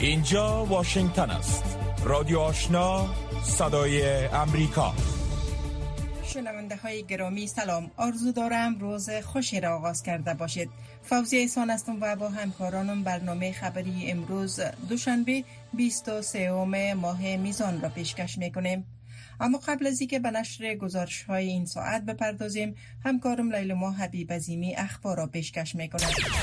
اینجا واشنگتن است. رادیو آشنا، صدای امریکا. شنونده های گرامی سلام، آرزو دارم روز خوشی را آغاز کرده باشید. فوزیه احسان هستم و با همکارانم برنامه خبری امروز دوشنبه 23 ماه میزان را پیشکش میکنیم. اما قبل از اینکه به نشر گزارش های این ساعت بپردازیم، همکارم لیلما حبیب عظیمی اخبار را پیشکش میکنه.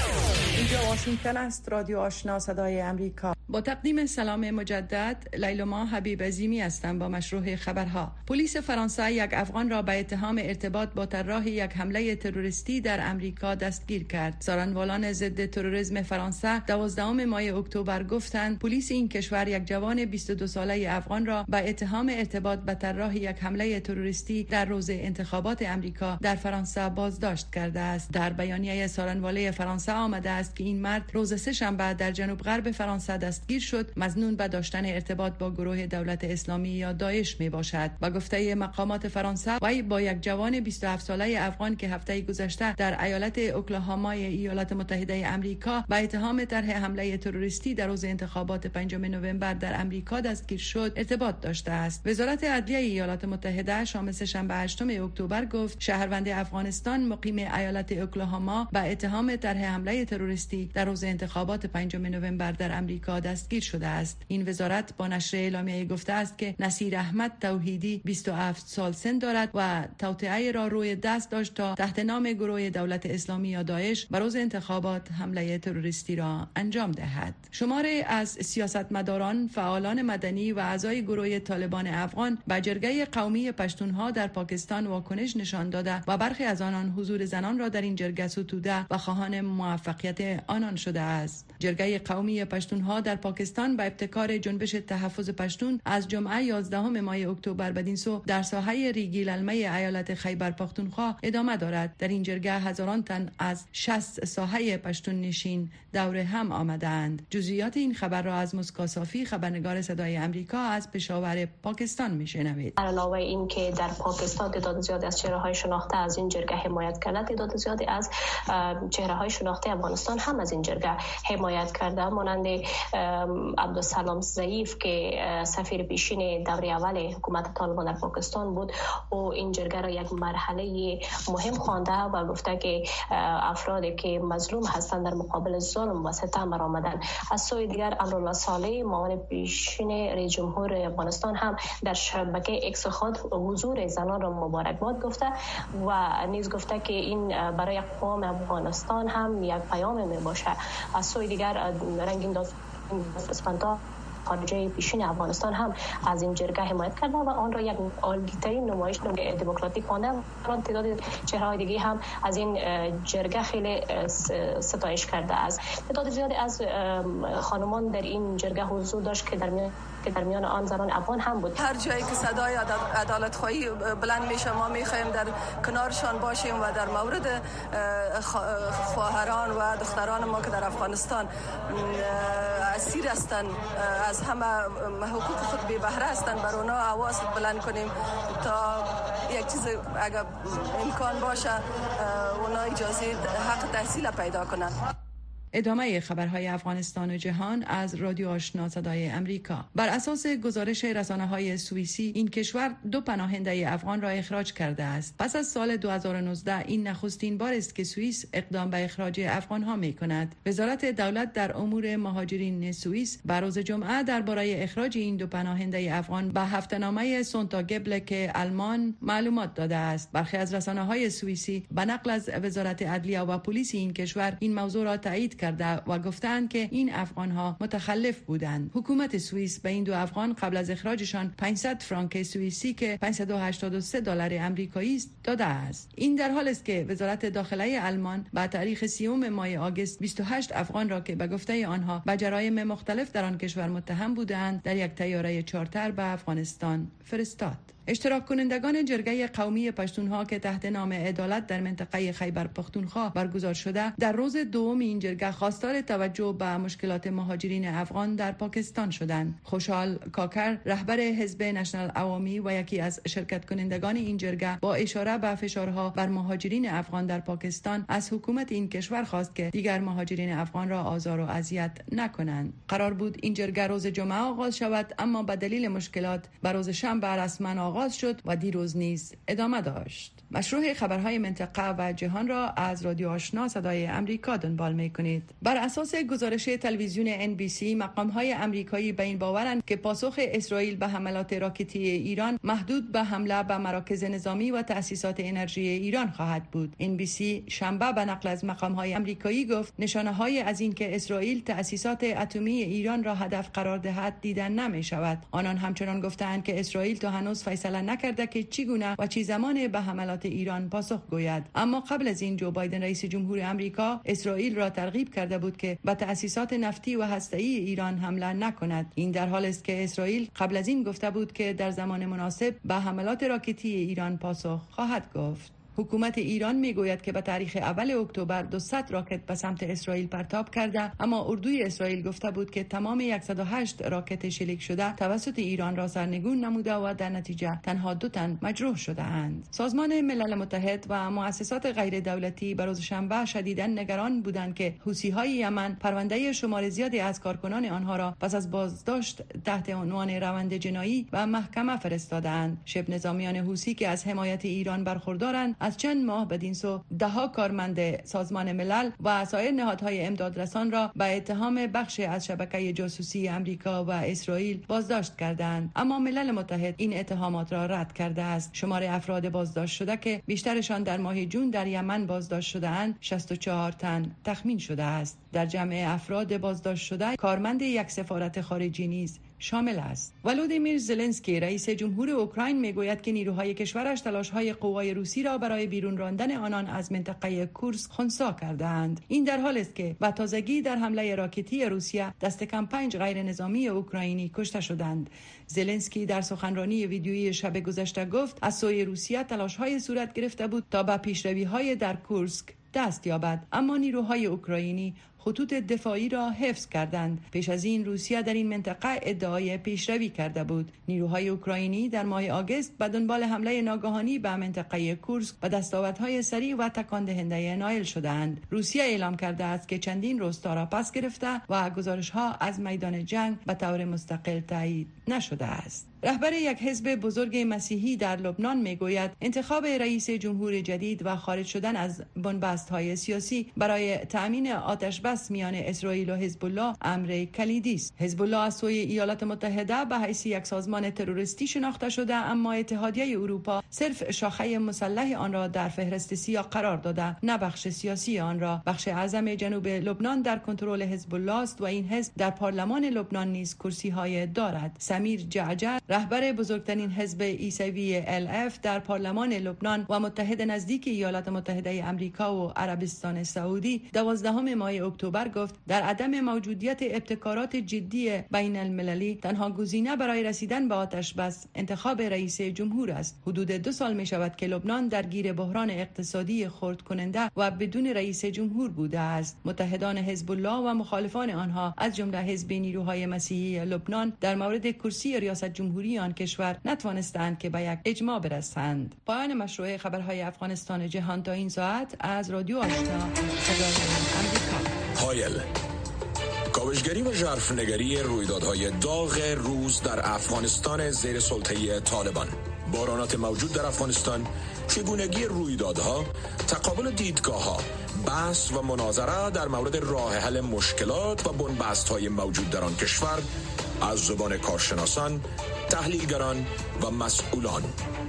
اینجا واشنگتن است، رادیو آشنا صدای امریکا. با تقدیم سلام مجدد، لیلما حبیب عظیمی هستم با مشروع خبرها. پلیس فرانسه یک افغان را به اتهام ارتباط با طراح یک حمله تروریستی در امریکا دستگیر کرد. سارنوالان ضد تروریسم فرانسه 12 ماه اکتبر گفتند پلیس این کشور یک جوان 22 ساله افغان را به اتهام ارتباط به طراح یک حمله تروریستی در روز انتخابات امریکا در فرانسه بازداشت کرده است. در بیانیه سارنواله فرانسه آمده است که این مرد روز سه‌شنبه در جنوب غرب فرانسه دستگیر شد، مظنون به داشتن ارتباط با گروه دولت اسلامی یا داعش می باشد. با گفته مقامات فرانسه، وی با یک جوان 27 ساله افغان که هفته گذشته در ایالت اوکلاهامای ایالات متحده آمریکا به اتهام طرح حمله تروریستی در روز انتخابات 5 نوامبر در امریکا دستگیر شد ارتباط داشته است. وزارت عدلیه ایالات متحده شام سه‌شنبه 8 اکتبر گفت شهروند افغانستان مقیم ایالت اوکلاهاما به اتهام طرح حمله تروریستی در روز انتخابات 5 نوامبر در امریکا دستگیر شده است. این وزارت با نشر اعلامیه گفته است که نصیر احمد توحیدی 27 سال سن دارد و توطئه را روی دست داشت تا تحت نام گروه دولت اسلامی یا داعش بر روز انتخابات حمله تروریستی را انجام دهد. شماری از سیاستمداران، فعالان مدنی و اعضای گروه طالبان افغان به جرگه قومی پشتونها در پاکستان واکنش نشان داده و برخی از آنان حضور زنان را در این جرگه ستوده و خواهان موفقیت آنان شده است. جرگه قومی پشتونها در پاکستان به ابتکار جنبش تحفظ پشتون از جمعه 11 ماه اکتبر بدین سو در ساحه ریگی للمه ایالت خیبر پختونخوا ادامه دارد. در این جرگه هزاران تن از 60 ساحه پشتون نشین دور هم آمدند. جزئیات این خبر را از مسکو صافی، خبرنگار صدای امریکا از پشاور پاکستان میشنوید. علاوه این که در پاکستان تعداد زیادی از چهره‌های شناخته از این جرگه حمایت کرده، تعداد زیادی از چهره‌های شناخته افغانستان هم از این جرگه حمایت کرده، مانند عبدالسلام ضعیف که سفیر پیشین دوره اول حکومت طالبان در پاکستان بود و این جرگه را یک مرحله مهم خوانده و گفته که افرادی که مظلوم هستند در مقابل ظلم و ستم آمدن. از سوی دیگر امرالله صالح معاون پیشین رئیس جمهور افغانستان هم در شبکه اکس خود حضور زنان را مبارکباد گفته و نیز گفته که این برای قوم افغانستان هم یک پیام می باشه. از سوی دیگر رنگین دادگستان خارجه پیشین افغانستان هم از این جرگه حمایت کرده و آن را یک عالی‌ترین نمایش دموکراتیک خوانده. تعداد چهره‌های دیگه هم از این جرگه خیلی ستایش کرده است. تعداد زیادی از خانمان در این جرگه حضور داشت که در میان آن زنان افغان هم بود. هر جایی که صدای عدالت خواهی بلند میشه ما میخوایم در کنارشان باشیم و در مورد خواهران و دختران ما که در افغانستان اسیر هستند، از همه حقوق خود بی بهره هستند، بر اونا آواز بلند کنیم تا یک چیز اگر امکان باشه اونا اجازه حق تحصیل پیدا کنند. ادامه خبرهای افغانستان و جهان از رادیو آشنا صدای امریکا. بر اساس گزارش رسانه‌های سوئیسی، این کشور 2 پناهنده افغان را اخراج کرده است. پس از سال 2019 این نخستین بار است که سوئیس اقدام به اخراج افغان‌ها می‌کند. وزارت دولت در امور مهاجرین سوئیس بر روز جمعه درباره اخراج این 2 پناهنده افغان به هفته‌نامه سونتاگبلک آلمان معلومات داده است. برخی از رسانه‌های سوئیسی به نقل از وزارت عدلیه و پلیس این کشور این موضوع را تایید کرده و گفتند که این افغان‌ها متخلف بودند. حکومت سوئیس به این 2 افغان قبل از اخراجشان 500 فرانک سوئیسی که $583 آمریکایی است داده است. این در حالی است که وزارت داخله آلمان با تاریخ 30 ماه آگوست 28 افغان را که به گفته آنها به جرایم مختلف در آن کشور متهم بودند در یک طیاره چارتر به افغانستان فرستاد. اشتراک کنندگان جرگه قومی پشتونها که تحت نام عدالت در منطقه خیبر پختونخوا برگزار شده در روز دوم این جرگه خواستار توجه به مشکلات مهاجرین افغان در پاکستان شدند. خوشحال کاکر رهبر حزب نشنال عوامی و یکی از شرکت کنندگان این جرگه با اشاره به فشارها بر مهاجرین افغان در پاکستان از حکومت این کشور خواست که دیگر مهاجرین افغان را آزار و اذیت نکنند. قرار بود این جرگه روز جمعه آغاز شود، اما به دلیل مشکلات به روز شنبه رسما آغاز شد و دیروز نیز ادامه داشت. مشروع خبرهای منطقه و جهان را از رادیو آشنا صدای امریکا دنبال می‌کنید. بر اساس گزارش تلویزیون NBC، مقام‌های امریکایی به این باورند که پاسخ اسرائیل به حملات راکتی ایران محدود به حمله به مراکز نظامی و تأسیسات انرژی ایران خواهد بود. NBC شنبه به نقل از مقام‌های امریکایی گفت نشانه‌های از این که اسرائیل تأسیسات اتمی ایران را هدف قرار دهد دیدن نمی‌شود. آنان همچنان گفتند که اسرائیل تا هنوز فیصله نکرده که چگونه و چه زمان به حملات ایران پاسخ گوید. اما قبل از این جو بایدن رئیس جمهور آمریکا اسرائیل را ترغیب کرده بود که به تأسیسات نفتی و هسته‌ای ایران حمله نکند. این در حالی است که اسرائیل قبل از این گفته بود که در زمان مناسب به حملات راکتی ایران پاسخ خواهد گفت. حکومت ایران میگوید که به تاریخ اول اکتبر 200 راکت به سمت اسرائیل پرتاب کرده، اما اردوی اسرائیل گفته بود که تمام 108 راکت شلیک شده توسط ایران را سرنگون نموده و در نتیجه تنها 2 تن مجروح شده اند. سازمان ملل متحد و مؤسسات غیر دولتی بر روز شنبه شدیداً نگران بودند که حوثی‌های یمن پرونده شمار زیادی از کارکنان آنها را پس از بازداشت تحت عنوان روند جنایی به محکمه فرستادند. شبه نظامیان حوثی که از حمایت ایران برخوردارند از چند ماه بدین سو دهها کارمند سازمان ملل و سایر نهادهای امدادرسان را به اتهام بخش از شبکه جاسوسی امریکا و اسرائیل بازداشت کردند، اما ملل متحد این اتهامات را رد کرده است. شمار افراد بازداشت شده که بیشترشان در ماه جون در یمن بازداشت شده‌اند 64 تن تخمین شده است. در جمع افراد بازداشت شده کارمند یک سفارت خارجی نیز شامل است. ولودیمیر زلنسکی رئیس جمهور اوکراین میگوید که نیروهای کشورش تلاش‌های قوای روسی را برای بیرون راندن آنان از منطقه کورسک خنثی کردند. این در حالی است که به تازگی در حمله راکتی روسیه دست کم 5 غیر نظامی اوکراینی کشته شدند. زلنسکی در سخنرانی ویدیویی شب گذشته گفت از سوی روسیه تلاش‌های صورت گرفته بود تا به پیشروی‌های در کورسک دست یابد، اما نیروهای اوکراینی خطوط دفاعی را حفظ کردند. پیش از این روسیه در این منطقه ادعای پیشروی کرده بود. نیروهای اوکراینی در ماه آگوست به دنبال حمله ناگهانی به منطقه کورسک به دستاوردهای سریع و تکان دهنده نائل شدند. روسیه اعلام کرده است که چندین راستا را پس گرفته و گزارش‌ها از میدان جنگ به طور مستقل تایید نشده است. رهبر یک حزب بزرگ مسیحی در لبنان میگوید انتخاب رئیس جمهور جدید و خارج شدن از بنبست‌های سیاسی برای تأمین آتش بس میان اسرائیل و حزب الله امر کلیدی است. حزب الله از سوی ایالات متحده به حیث یک سازمان تروریستی شناخته شده، اما اتحادیه اروپا صرف شاخه مسلح آن را در فهرست سیاه قرار داده، نه بخش سیاسی آن را. بخش اعظم جنوب لبنان در کنترل حزب الله است و این حزب در پارلمان لبنان نیز کرسی‌های دارد. سمیر جعجع رهبر بزرگترین حزب عیسوی LF در پارلمان لبنان و متحد نزدیک ایالات متحده آمریکا و عربستان سعودی 12 ماه اکتبر گفت در عدم موجودیت ابتکارات جدی بین المللی تنها گزینه برای رسیدن به آتش بس انتخاب رئیس جمهور است. حدود 2 سال می شود که لبنان درگیر بحران اقتصادی خرد کننده و بدون رئیس جمهور بوده است. متحدان حزب الله و مخالفان آنها از جمله حزب نیروهای مسیحی لبنان در مورد کرسی ریاست جمهوری آن کشور نتوانستند که به یک اجماع برسند. پایان مشروع خبرهای افغانستان جهان تا این ساعت از رادیو آشنا صدای امریکا. هایل کاوشگری و ژرفنگری رویدادهای داغ روز در افغانستان زیر سلطه طالبان، بحرانات موجود در افغانستان، چگونگی رویدادها، تقابل دیدگاه‌ها، بحث و مناظره در مورد راه حل مشکلات و بنبست‌های موجود در آن کشور از زبان کارشناسان، تحلیلگران و مسئولان.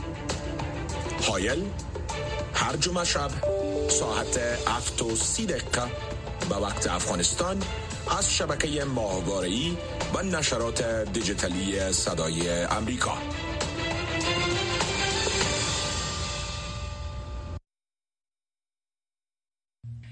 هایل هر جمعه شب ساعت 7:30 به وقت افغانستان از شبکه ماهواره‌ای و نشرات دیجیتالی صدای امریکا.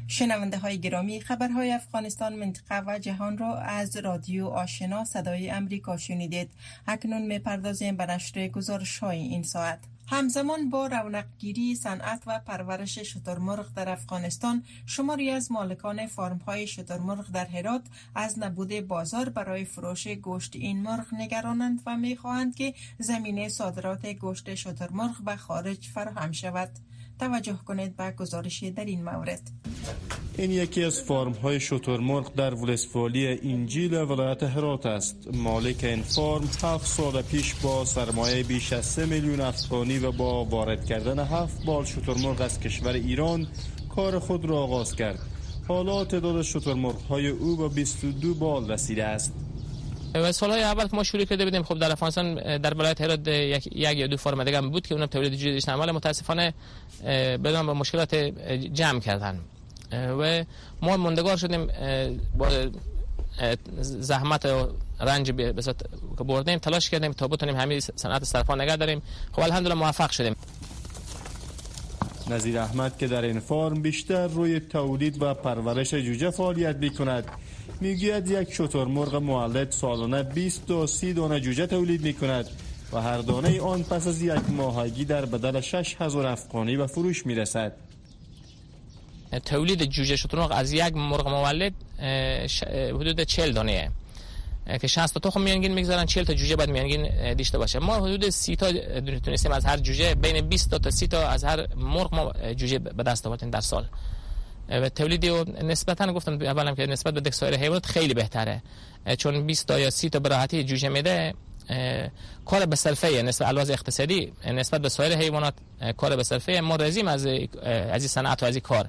شنونده های گرامی، خبرهای افغانستان، منطقه و جهان را از رادیو آشنا صدای امریکا شنیدید. اکنون می‌پردازیم به نشر گزارش‌های این ساعت. همزمان با رونقگیری صنعت و پرورش شترمرغ در افغانستان، شماری از مالکان فارم‌های شترمرغ در هرات از نبود بازار برای فروش گوشت این مرغ نگرانند و می‌خواهند که زمینه صادرات گوشت شترمرغ به خارج فراهم شود. توجه کنید به گزارش در این مورد. این یکی از فارم‌های شترمرغ در ولسوالی انجیل ولایت هرات است. مالک این فارم 7 سال پیش با سرمایه بیش از 3 میلیون افغانی و با وارد کردن 7 بال شترمرغ از کشور ایران کار خود را آغاز کرد. حالا تعداد شترمرغ‌های او به 22 بال رسیده است. و سالهای اول که ما شروع کرده بودیم، خب در افغانستان در ولایت هرات یک یا دو فرم دیگه بود که اونم تولید جدید داشتن، ولی متاسفانه بدون با مشکلات جمع کردن و ما ماندگار شدیم. با زحمت و رنج که بردیم تلاش کردیم تا بتونیم همین صنعت سرپا نگه داریم. خب الحمدلله موفق شدیم. نظیر احمد که در این فارم بیشتر روی تولید و پرورش جوجه فعالیت می‌کند، میگوید یک شترمرغ مولد سالانه 20 تا 30 دانه جوجه تولید می‌کند و هر دانه آن پس از یک ماهگی در بدل 6000 افغانی به فروش می‌رسد. تولید جوجه شترمرغ از یک مرغ مولد حدود 40 دانه که 60 تا تخم میانگین میگذارن، 40 تا جوجه بعد میانگین داشته باشه. ما حدود 30 تا تونستیم از هر جوجه، بین 20 تا 30 تا از هر مرغ ما جوجه به دست آوردیم در سال. و تولیدی نسبتا گفتم اولم که نسبت به سایر حیوانات خیلی بهتره، چون 20 تا یا 30 تا به راحتی جوجه میده. کار به صرفه نسبت علاوه اقتصادی نسبت به سایر حیوانات کار به صرفه ما رزیم از این صنعت و از این کار.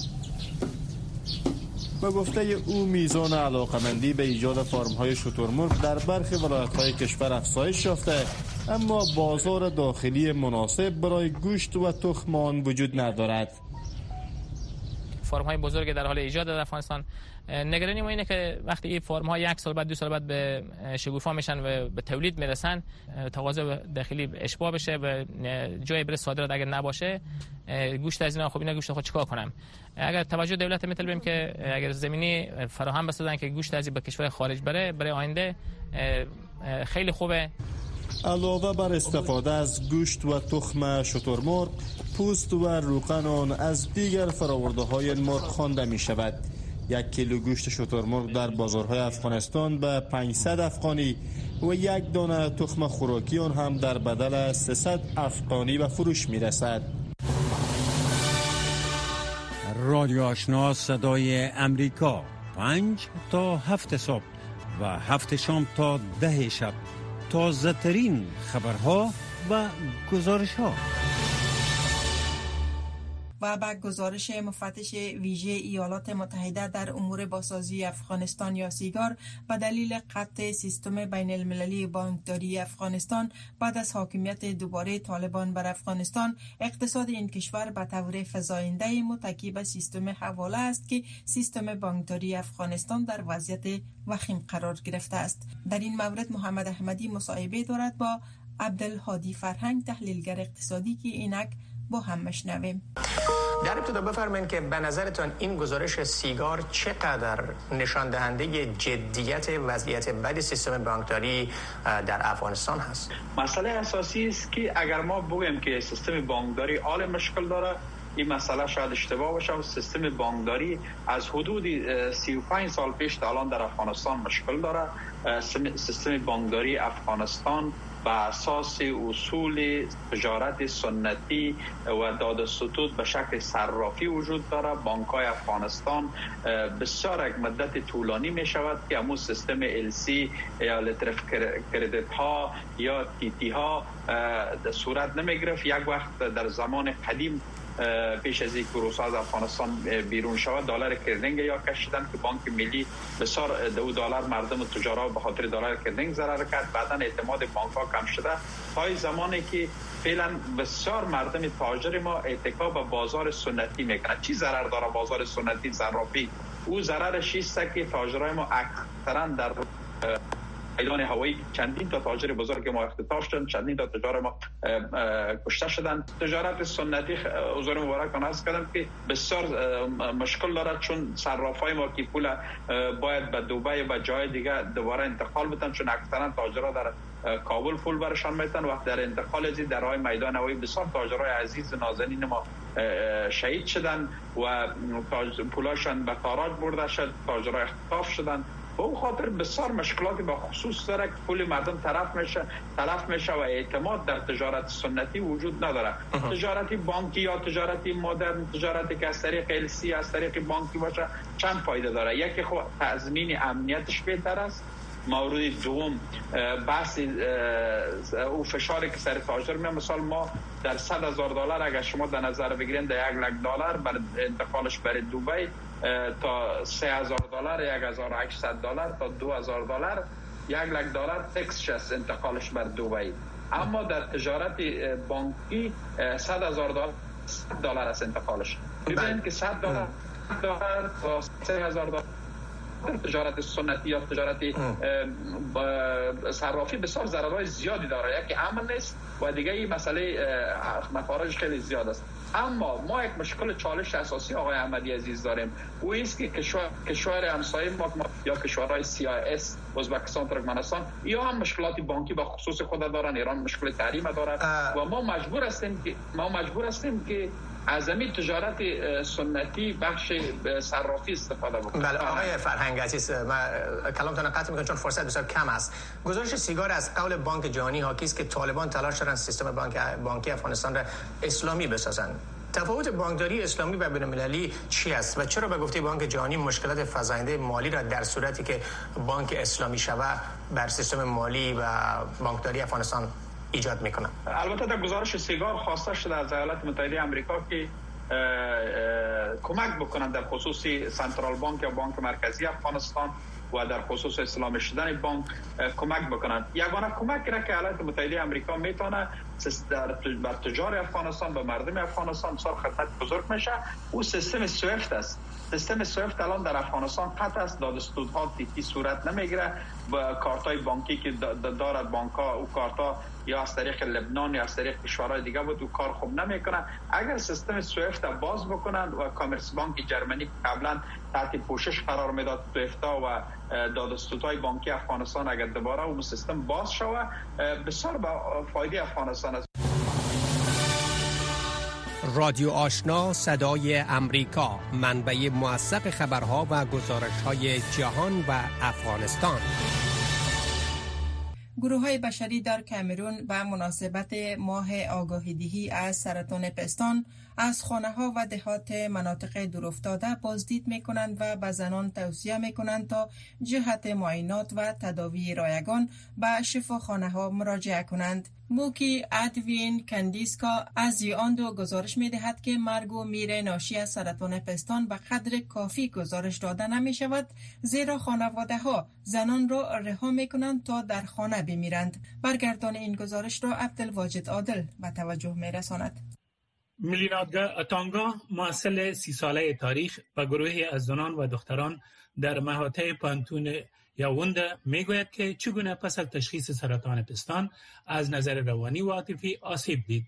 به گفته او میزان علاقمندی به ایجاد فارم‌های شترمرغ در برخی ولایت‌های کشور افزایش یافته، اما بازار داخلی مناسب برای گوشت و تخم آن وجود ندارد. فارم‌های بزرگ در حال ایجاد در افغانستان. نگرانی ما اینه که وقتی این فارم‌ها 1 سال بعد 2 سال بعد به شکوفا میشن و به تولید میرسن، تقاضا داخلی اشباع بشه و جای برای صادرات اگر نباشه، گوشت از اینا، خب اینا گوشت خود چیکار کنم؟ اگر توجه دولت میطلبیم که اگر زمینی فراهم بسازن که گوشت از به کشور خارج بره، برای آینده خیلی خوبه. علاوه بر استفاده از گوشت و تخم شترمرغ، پوست و روغن آن از دیگر فرآورده‌های مرغ خوانده می شود. 1 کیلو گوشت شترمرغ در بازارهای افغانستان به 500 افغانی و 1 دانه تخم خوراکی آن هم در بدل 300 افغانی به فروش می رسد. رادیو آشنا صدای امریکا، 5 تا 7 صبح و 7 شام تا 10 شب. تازه ترین خبرها و گزارش ها. و به گزارش مفتش ویژه ایالات متحده در امور بازسازی افغانستان یا سیگار، به دلیل قطع سیستم بین المللی بانکداری افغانستان بعد از حاکمیت دوباره طالبان بر افغانستان، اقتصاد این کشور به طور فزاینده متکی به سیستم حواله است که سیستم بانکداری افغانستان در وضعیت وخیم قرار گرفته است. در این مورد محمد احمدی مصاحبه دارد با عبدالهادی فرهنگ، تحلیلگر اقتصادی، که اینک با هم مشنویم. در ابتدا بفرمایید که به نظرتان این گزارش سیگار چقدر نشان دهنده جدیت وضعیت بد سیستم بانکداری در افغانستان هست؟ مسئله اساسی است که اگر ما بگوییم که سیستم بانکداری حال مشکل داره، این مسئله شاید اشتباه باشه. و سیستم بانکداری از حدود 35 سال پیش تا الان در افغانستان مشکل داره. سیستم بانکداری افغانستان بر اساس اصول تجارت سنتی و داد ستود به شکل صرافی وجود داره. بانک‌های افغانستان بسیار یک مدت طولانی می شود که همون سیستم LC یا لتر کردیت ها یا TT ها صورت نمی گرفت. یک وقت در زمان قدیم پیش از اینکه روسا از افغانستان بیرون شود، دلار کردنگ یا کشیدن که بانک ملی بسیار دو دلار مردم و تجارا به خاطر دلار کردنگ ضرر کرد. بعدا اعتماد بانک ها کم شده تا زمانی که فعلا بسیار مردم تاجر ما اتکا به بازار سنتی میکنن. چی ضرر داره بازار سنتی صرافی؟ او ضررش است که تاجرای ما اکثرا در میدان هوایی چندین تا تاجر بزرگ ما اختطاف شدند، چندین تا تجار ما کشته شدند. تجارت سنتی حضور مبارک من عرض کردم که بسیار مشکل دارد، چون صرافای ما که پول باید به دبی و جای دیگه دوباره انتقال بدن، چون اکثرا تاجرها در کابل پول برشان میتن. وقت در انتقال از درهای میدان هوایی بسیار تاجرای عزیز نازنین ما شهید شدن و پولاشان به تاراج برده شد، تاجرها اختطاف شدن. به اون خاطر بسیار مشکلاتی با خصوص داره که پول مردم تلف میشه و اعتماد در تجارت سنتی وجود نداره. تجارتی بانکی یا تجارتی مدرن، تجارتی که از طریق السی از طریق بانکی باشه چند فایده داره. یکی خب تضمین امنیتش بهتر است. مورد دوم بحث او فشاری که سر تاجر میاد. مثال ما در $100,000 اگر شما در نظر بگیرین در $1,00,000 بر انتقالش برای دبی تا $3,000 $1,800 تا $2,000 $1,00,000 فیکس شست انتقالش بر دبی. اما در تجارت بانکی $100,000 است انتقالش. ببینید که $100 تا $3,000 تجارت سنتی یا تجارت صرافی بسیار ضررهای زیادی داره. یکی امن نیست و دیگه این مسئله مخارج خیلی زیاد است. اما ما یک مشکل چالش اساسی آقای احمدی عزیز داریم، او است که کشور همسایه ما یا کشورهای CIS ازبکستان، ترکمنستان یا هم مشکلات بانکی به خصوص خود دارن. ایران مشکل تحریم داره و ما مجبور هستیم که از همین تجارت سنتی بخش صرافی استفاده بکنیم. بله آقای فرهنگ عزیز، من کلامتون قطع میکنم چون فرصت بسیار کم است. گزارش سیگار از قول بانک جهانی حاکی است که طالبان تلاش دارند سیستم بانکی افغانستان را اسلامی بسازند. تفاوت بانکداری اسلامی و بین‌المللی چی است و چرا به گفته بانک جهانی مشکلات فزاینده مالی را در صورتی که بانک اسلامی شود بر سیستم مالی و بانکداری افغانستان ایجاد میکنه؟ البته در گزارش سیگار خواسته شده از ایالات متحده آمریکا که کمک بکنند در خصوص سنترال بانک یا بانک مرکزی افغانستان و در خصوص اسلامی شدن بانک کمک بکنند. یگانه کمک را که ایالات متحده آمریکا میتونه بر تجار افغانستان و مردم افغانستان بسیار خدمت بزرگ میشه، او سیستم سویفت است. سیستم سویفت الان در افغانستان قطع است، دادستودها تیکی صورت نمیگیره. با کارتای بانکی که دارد بانک‌ها، او کارتا یا از طریق لبنان یا از طریق کشورهای دیگه بود، او کار خوب نمیکنه. اگر سیستم سویفت باز بکنند و کامرس بانک جرمنی قبلا تحت پوشش قرار میداد سویفتا و دادستودهای بانکی افغانستان، اگر دوباره اون سیستم باز شود بسیار با فایده افغانستان است. رادیو آشنا صدای امریکا، منبع موثق خبرها و گزارش‌های جهان و افغانستان. گروه‌های بشری در کامرون به مناسبت ماه آگاهی‌دهی از سرطان پستان از خانه‌ها و دهات مناطق دورافتاده بازدید می‌کنند و به زنان توصیه می‌کنند تا جهت معاینات و تداوی رایگان به شفاخانه‌ها مراجعه کنند. موکی ادوین کندیسکا از یواندو گزارش می‌دهد که مرگ و میر ناشی از سرطان پستان به قدر کافی گزارش داده نمی‌شود، زیرا خانواده‌ها زنان را رها می‌کنند تا در خانه بمیرند. برگردان این گزارش را عبدالواجد عادل به توجه می‌رساند. میلینادگا اتانگا، محصل 30 ساله تاریخ و گروهی از زنان و دختران در محوطه پانتون یاونده میگوید که چگونه پس از تشخیص سرطان پستان از نظر روانی و عاطفی آسیب دید.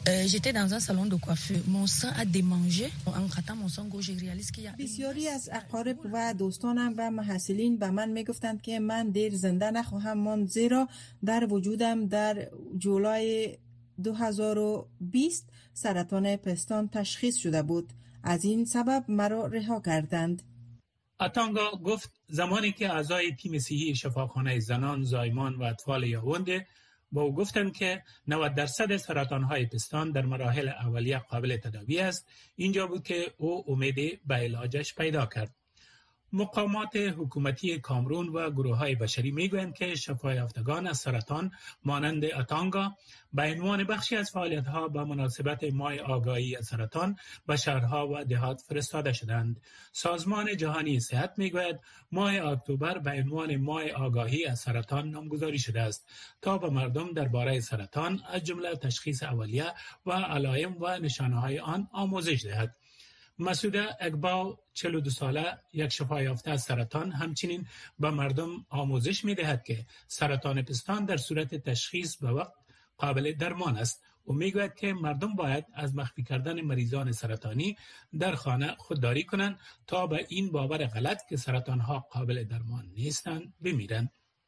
بسیاری از اقارب و دوستانم و محصلین به من میگفتند که من دیر زنده نخواهم ماند، زیرا در وجودم در جولای 2020 سرطان پستان تشخیص شده بود. از این سبب مرا رها کردند. اتانگا گفت زمانی که اعضای تیم صحی شفاخانه زنان، زایمان و اطفال یاونده با او گفتند که 90% سرطان‌های پستان در مراحل اولیه قابل تداوی است، اینجا بود که او امید به علاجش پیدا کرد. مقامات حکومتی کامرون و گروه‌های بشری میگویند که شفایافتگان از سرطان مانند اتانگا به عنوان بخشی از فعالیت‌ها به مناسبت ماه آگاهی از سرطان به شهرها و دهات فرستاده شدند. سازمان جهانی صحت میگوید ماه اکتبر به عنوان ماه آگاهی از سرطان نامگذاری شده است تا به مردم درباره سرطان از جمله تشخیص اولیه و علائم و نشانه‌های آن آموزش دهد. مسعود اگباو 42 ساله یک شفایافته از سرطان همچنین به مردم آموزش می‌دهد که سرطان پستان در صورت تشخیص به وقت قابل درمان است و میگوید که مردم باید از مخفی کردن مریضان سرطانی در خانه خودداری کنند تا به این باور غلط که سرطان‌ها قابل درمان نیستند بمیرند.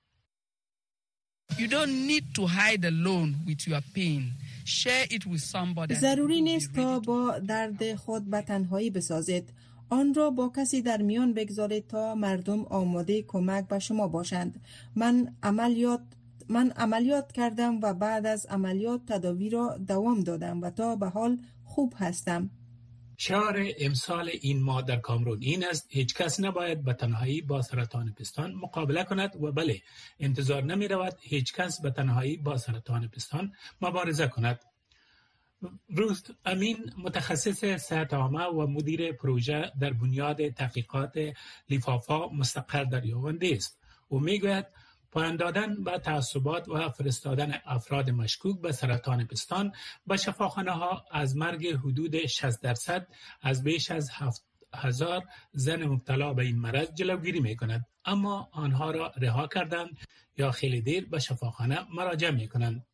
You don't need to hide alone with your pain. Share it with somebody. ضروری نیست تا با درد خود به تنهایی بسازید. آن را با کسی در میان بگذارید تا مردم آماده کمک به شما باشند. من عملیات کردم و بعد از عملیات تداوی را دوام دادم و تا به حال خوب هستم. شعار امسال این ماه در کامرون این است: هیچ کس نباید به تنهایی با سرطان پستان مقابله کند و بله، انتظار نمی رود هیچ کس به تنهایی با سرطان پستان مبارزه کند. روست امین متخصص صحت عامه و مدیر پروژه در بنیاد تحقیقات لیفافا مستقر در یاوندی است. او میگوید پایان دادن به تعصبات و فرستادن افراد مشکوک به سرطان پستان به شفاخانه‌ها از مرگ حدود 60% از بیش از 7,000 زن مبتلا به این مرض جلوگیری می‌کند، اما آنها را رها کردند یا خیلی دیر به شفاخانه مراجعه می‌کنند.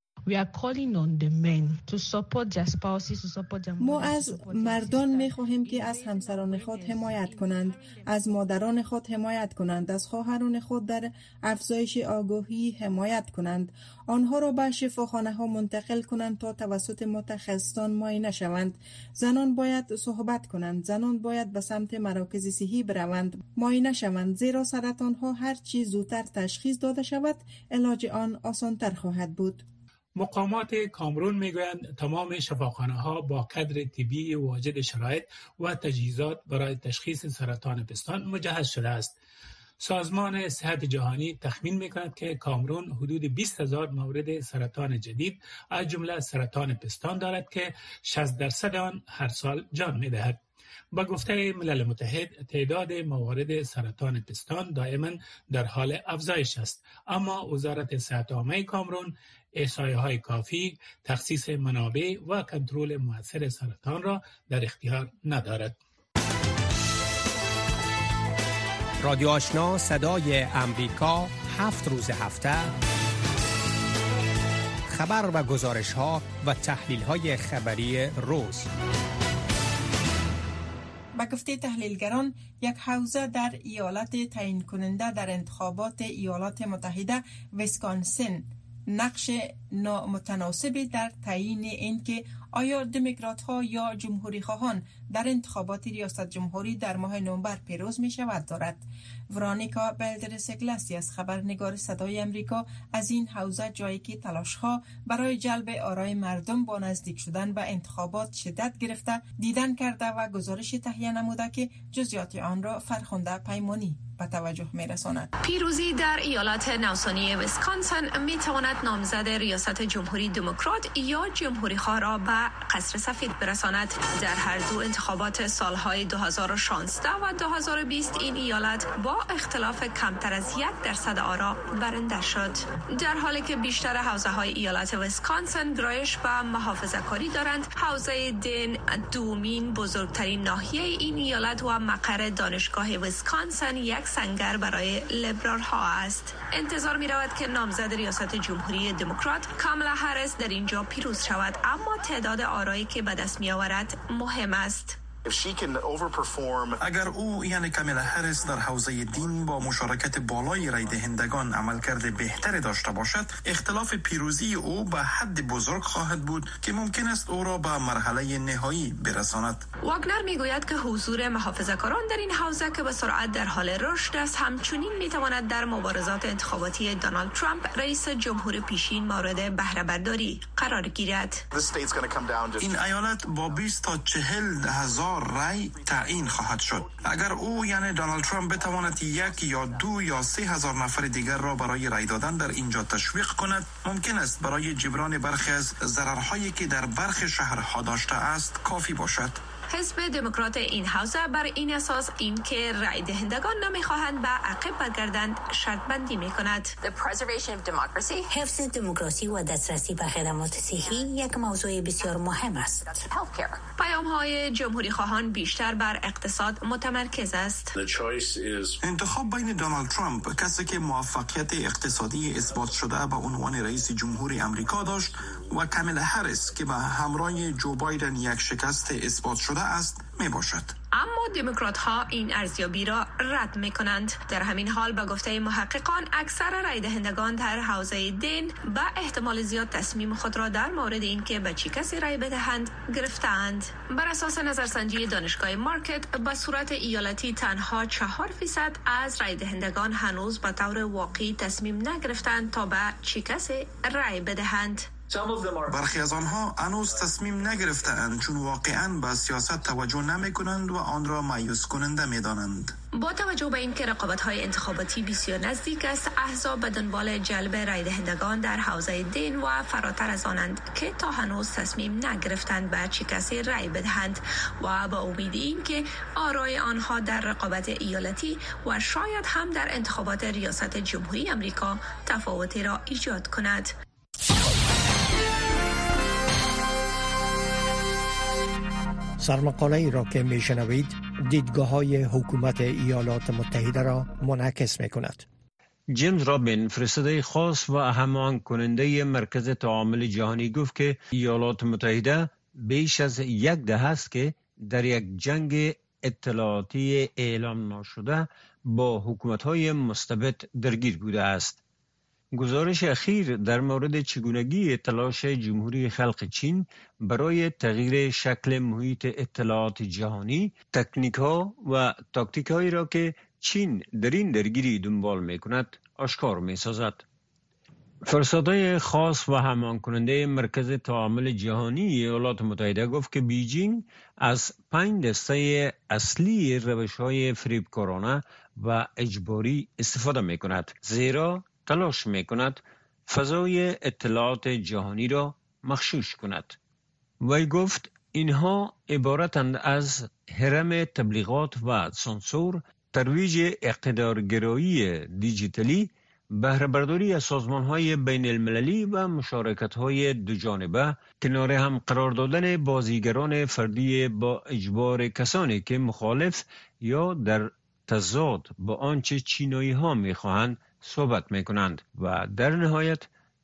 ما از مردان می‌خواهیم که از همسران خود حمایت کنند، از مادران خود حمایت کنند، از خواهران خود در افزایش آگاهی حمایت کنند، آنها را به شفاخانه‌ها منتقل کنند تا توسط متخصصان معاینه شوند. زنان باید صحبت کنند، زنان باید به سمت مراکز صحی بروند، معاینه شوند، زیرا سرطان‌ها هر چی زودتر تشخیص داده شود، علاج آن آسان‌تر خواهد بود. مقامات کامرون میگویند تمام شفاخانه‌ها با کادر طبی واجد شرایط و تجهیزات برای تشخیص سرطان پستان مجهز شده است. سازمان صحت جهانی تخمین میکند که کامرون حدود 20,000 مورد سرطان جدید از جمله سرطان پستان دارد که 60% آن هر سال جان میدهد. با گفته ملل متحد تعداد موارد سرطان پستان دائما در حال افزایش است، اما وزارت صحت عامه کامرون احصایه‌های کافی، تخصیص منابع و کنترل مؤثر سرطان را در اختیار ندارد. رادیو آشنا صدای امریکا 7 روز هفته خبر و گزارش‌ها و تحلیل‌های خبری روز. به گفته تحلیلگران، یک حوزه در ایالت تعیین کننده در انتخابات ایالات متحده ویسکانسین نقش نامتناسبی در تعیین اینکه آیا دموکرات‌ها یا جمهوری‌خواهان در انتخابات ریاست جمهوری در ماه نوامبر پیروز می‌شود دارد. ورانیکا بلدرس گلاسیاس خبرنگار صدای امریکا از این حوزه جایی که تلاش‌ها برای جلب آرای مردم با نزدیک شدن به انتخابات شدت گرفته دیدن کرده و گزارش تهیه نموده که جزئیات آن را فرخنده پیمانی به توجه می‌رساند. پیروزی در ایالت نوسانی ویسکانسن می‌تواند نامزد ریاست جمهوری دموکرات یا جمهوری‌خواه را به قصر سفید برساند. در هر دو انتخابات سالهای 2016 و 2020 این ایالت با اختلاف کمتر از 1% آرا برنده شد. در حالی که بیشتر حوزه‌های ایالت ویسکانسن گرایش به محافظه‌کاری دارند، حوزه دین دومین بزرگترین ناحیه این ایالت و مقر دانشگاه ویسکانسن یک سنگر برای لیبرال ها است. انتظار می رود که نامزد ریاست جمهوری دموکرات کامالا هریس در اینجا پیروز شود، اما تعداد آرایی که به دست می آورد مهم است. اگر او یعنی کامالا هریس در حوزه دین با مشارکت بالای رای دهندگان عملکرد بهتری داشته باشد، اختلاف پیروزی او به حد بزرگ خواهد بود که ممکن است او را به مرحله نهایی برساند. واگنر میگوید که حضور محافظه‌کاران در این حوزه که به سرعت در حال رشد است همچنین میتواند در مبارزات انتخاباتی دونالد ترامپ رئیس جمهور پیشین مورد بهره برداری قرار گیرد. این ایالت با 20 تا 40,000 رای تعیین خواهد شد. اگر او یعنی دونالد ترامپ بتواند 1 یا 2 یا 3,000 نفر دیگر را برای رای دادن در اینجا تشویق کند، ممکن است برای جبران برخی از ضررهایی که در برخی شهرها داشته است کافی باشد. حزب دموکرات این حوزه بر این اساس اینکه رای دهندگان نمیخواهند به عقب برگردند شرط بندی میکند. حفظ دموکراسی و دسترسی به خدمات صحی یک موضوع بسیار مهم است. پیام های جمهوری خواهان بیشتر بر اقتصاد متمرکز است. انتخاب بین دونالد ترامپ، کسی که موفقیت اقتصادی اثبات شده به عنوان رئیس جمهور امریکا داشت، و کامالا هریس که به همراه جو بایدن یک شکست اثبات شده است می باشد. اما دموکرات ها این ارزیابی را رد می کنند. در همین حال به گفته محققان اکثر رای دهندگان در حوزه دین به احتمال زیاد تصمیم خود را در مورد اینکه به چه کسی رای بدهند گرفتند. بر اساس نظرسنجی دانشگاه مارکت به صورت ایالتی تنها 4% از رای دهندگان هنوز به طور واقعی تصمیم نگرفتند تا به چه کسی رای بدهند. برخی از آنها هنوز تصمیم نگرفتند چون واقعاً به سیاست توجه نمی کنند و آن را مایوس کننده می دانند. با توجه به اینکه رقابت‌های انتخاباتی بسیار نزدیک است، احزاب به دنبال جلب رای دهندگان در حوزه دین و فراتر از آنند که تا هنوز تصمیم نگرفتند به چه کسی رای بدهند و با امید اینکه آرای آنها در رقابت ایالتی و شاید هم در انتخابات ریاست جمهوری آمریکا تفاوتی را ایجاد کند. سرمقاله ای را که می شنوید دیدگاه های حکومت ایالات متحده را منعکس می کند. جیمز رابین، فرستاده خاص و هماهنگ کننده مرکز تعامل جهانی، گفت که ایالات متحده بیش از یک دهه است که در یک جنگ اطلاعاتی اعلام نشده با حکومت های مستبد درگیر بوده است. گزارش اخیر در مورد چگونگی تلاش جمهوری خلق چین برای تغییر شکل محیط اطلاعات جهانی، تکنیک‌ها و تاکتیک‌هایی را که چین در این درگیری دنبال می‌کند آشکار می‌سازد. فرستاده خاص و هماهنگ کننده مرکز تعامل جهانی ایالات متحده گفت که بیجینگ از 5 دسته اصلی روش‌های فریبکارانه و اجباری استفاده می‌کند، زیرا تلاش می‌کند فضای اطلاعات جهانی را مغشوش کند. وی گفت اینها عبارتند از هرم تبلیغات و سانسور، ترویج اقتدارگرایی دیجیتالی، بهره برداری از سازمان‌های بین المللی و مشارکت‌های دوجانبه، کنار هم قرار دادن بازیگران فردی با اجبار کسانی که مخالف یا در تضاد با آنچه چینایی‌ها می‌خواهند صحبت می‌کنند و در نهایت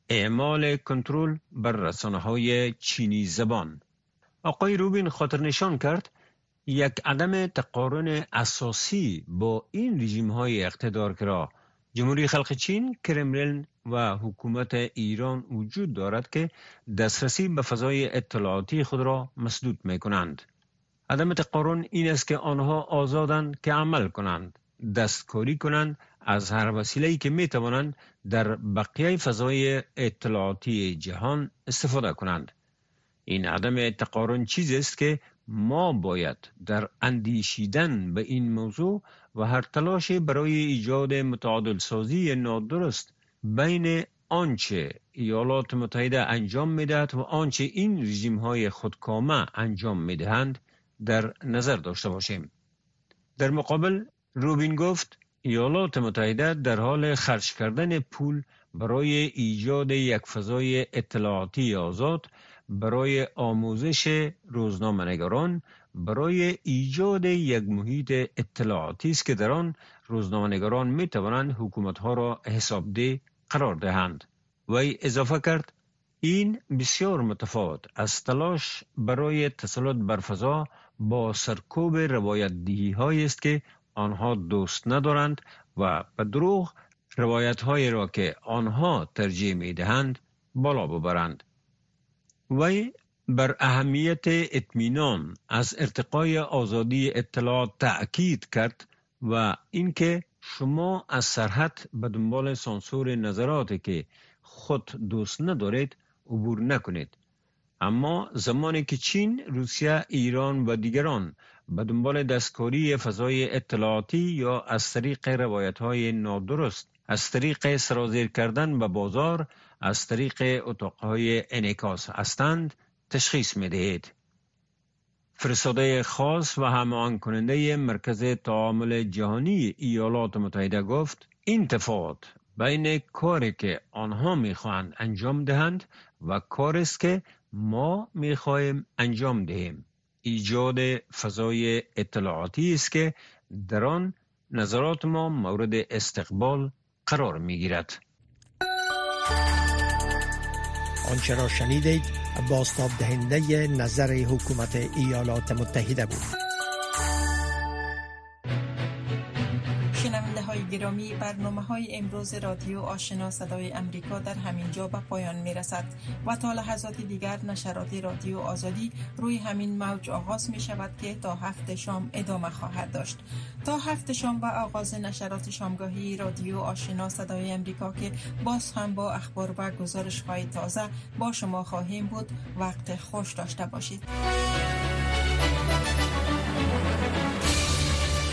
اعمال کنترل بر رسانه‌های چینی زبان. آقای روبین خاطر نشان کرد یک عدم تقارن اساسی با این رژیم‌های اقتدارگرا، جمهوری خلق چین، کرملین و حکومت ایران وجود دارد که دسترسی به فضای اطلاعاتی خود را مسدود می‌کنند. عدم تقارن این است که آنها آزادند که عمل کنند، دستکاری کنند از هر وسیله‌ای که می‌توانند در بقیه فضای اطلاعاتی جهان استفاده کنند. این عدم تقارن چیزی است که ما باید در اندیشیدن به این موضوع و هر تلاشی برای ایجاد متعادل سازی نادرست بین آنچه ایالات متحده انجام می‌دهد و آنچه این رژیم‌های خودکامه انجام می‌دهند در نظر داشته باشیم. در مقابل روبین گفت ایالات متحده در حال خرج کردن پول برای ایجاد یک فضای اطلاعاتی آزاد، برای آموزش روزنامه‌نگاران، برای ایجاد یک محیط اطلاعاتی است که در آن روزنامه‌نگاران می توانند حکومت‌ها را حسابده قرار دهند. وی اضافه کرد این بسیار متفاوت از تلاش برای تسلط بر فضا با سرکوب روایت دهی‌هایی است که آنها دوست ندارند و به دروغ روایت‌هایی را که آنها ترجیح می‌دهند بالا ببرند. وی بر اهمیت اطمینان از ارتقای آزادی اطلاعات تأکید کرد و اینکه شما از سرحد به دنبال سانسور نظراتی که خود دوست ندارید عبور نکنید. اما زمانی که چین، روسیه، ایران و دیگران به دنبال دستکاری فضای اطلاعاتی یا از طریق روایت‌های نادرست، از طریق سرازیر کردن به بازار، از طریق اتاقهای انعکاس هستند، تشخیص می‌دهید. فرستاده خاص و هماهنگ کننده مرکز تعامل جهانی ایالات متحده گفت این تفاوت بین کاری که آنها میخواهند انجام دهند و کاری است که ما میخواهیم انجام دهیم. ایجاد فضای اطلاعاتی است که در آن نظرات ما مورد استقبال قرار میگیرد. آنچه را شنیدید بازتاب دهنده نظر حکومت ایالات متحده بود. شنونده های گرامی، برنامه‌های امروز رادیو آشنا صدای امریکا در همین جا به پایان می‌رسد و تا لحظات دیگر نشرات رادیو آزادی روی همین موج آغاز می‌شود که تا 7 شام ادامه خواهد داشت. تا 7 شام و آغاز نشرات شامگاهی رادیو آشنا صدای امریکا که باز هم با اخبار و گزارش‌های تازه با شما خواهیم بود. وقت خوش داشته باشید.